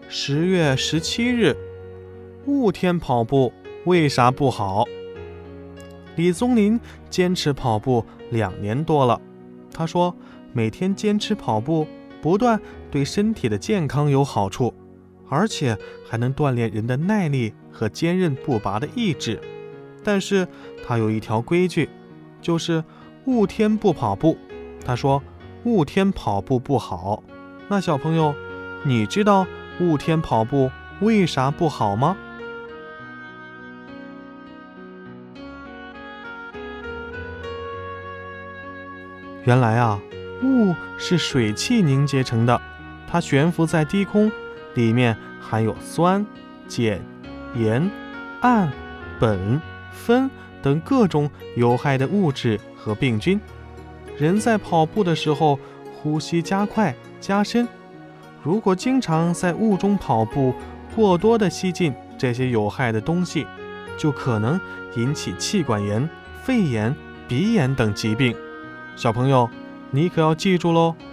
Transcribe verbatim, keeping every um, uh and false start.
十月十七日，雾天跑步为啥不好？李宗林坚持跑步两年多了，他说每天坚持跑步不但对身体的健康有好处，而且还能锻炼人的耐力和坚韧不拔的意志。但是他有一条规矩，就是雾天不跑步。他说雾天跑步不好。那小朋友，你知道雾天跑步为啥不好吗？原来啊，雾是水汽凝结成的，它悬浮在低空，里面含有酸、碱、盐、氨、苯、酚等各种有害的物质和病菌。人在跑步的时候，呼吸加快加深，如果经常在雾中跑步，过多的吸进这些有害的东西，就可能引起气管炎、肺炎、鼻炎等疾病。小朋友，你可要记住喽。